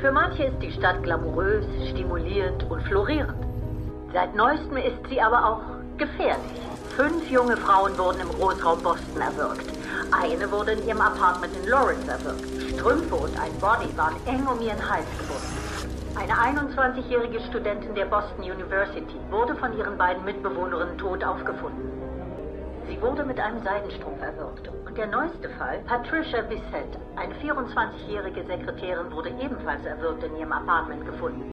Für manche ist die Stadt glamourös, stimulierend und florierend. Seit neuestem ist sie aber auch gefährlich. 5 junge Frauen wurden im Großraum Boston erwürgt. Eine wurde in ihrem Apartment in Lawrence erwürgt. Strümpfe und ein Body waren eng um ihren Hals gebunden. Eine 21-jährige Studentin der Boston University wurde von ihren beiden Mitbewohnerinnen tot aufgefunden. Sie wurde mit einem Seidenstrumpf erwürgt. Und der neueste Fall, Patricia Bissett, eine 24-jährige Sekretärin, wurde ebenfalls erwürgt in ihrem Apartment gefunden.